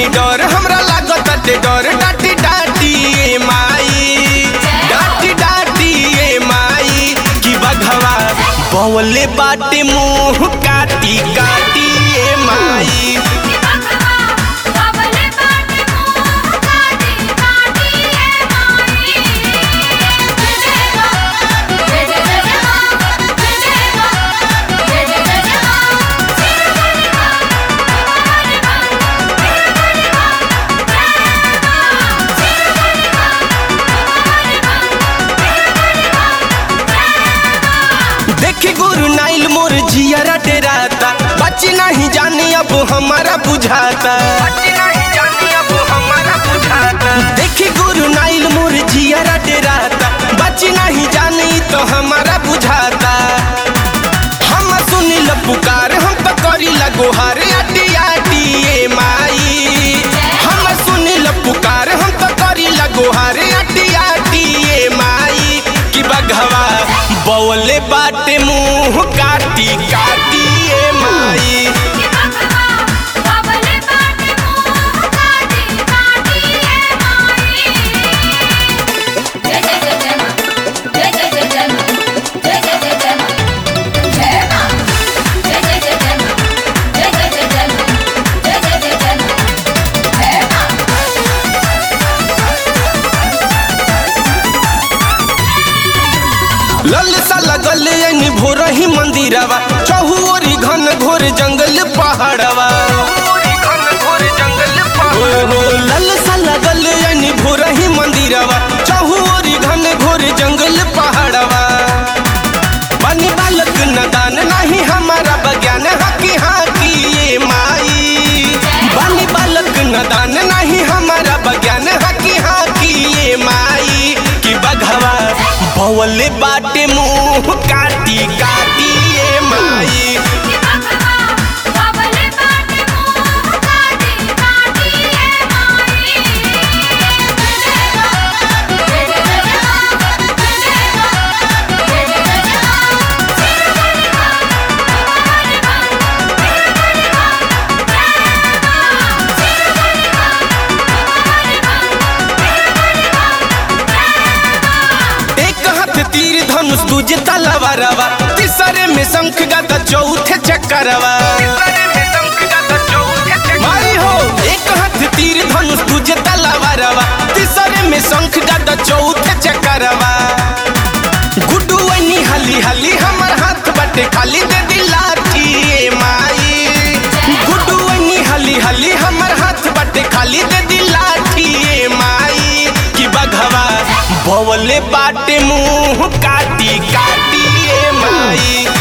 डर हमरा लागत ते डर डाटी डाटी ए माई डाटी डाटी ए माई की बघवा बवले बाटे मुंह काटी काटी ए माई देखी गुरु नाइल मोर जियरा डेराता बच्ची नहीं जानी अब हमारा बुझाता देखी गुरु नाइल मोर जियरा डेराता बच्ची नहीं जानी तो हमारा बुझाता हम सुनिल पुकार हम तो करी लगोहार आटी आटी ए माई हम सुनिल पुकार हम तो करी लगोहार आटी आटी ए माई की बघवा बवले बाटे मुंह काटी काटी ए माई ललसा लगल यानी भोर ही मंदिरवा चहुओरी घन घोर जंगल पहाड़वा ललसा लगल यानी भोर ही मंदिरवा चहुओरी घन घोर जंगल पहाड़वा बनी बालक नदान नहीं हमारा बज्ञान हाकी हाकी ये माई बनी बालक नदान नहीं हमारा बज्ञान हाकी हाकी ये माई की बघवा बवले बाटे मुंह काटी काटी ए माई तीर धनुष दूजे तलवारवा तीसरे में शंख गदा चौथे चक्करवा मारी हो एक हाथ तीर धनुष दूजे तलवारवा तीसरे में शंख गदा चौथे चक्करवा गुड्डू वनी हली हली हमर हाथ बटे खाली दे दी लाठी ए माई गुड्डू वनी हली हली हमर हाथ बटे खाली दे दी लाठी ए माई की बघवा बवले बाटे मुंह काटी काटी ए माई।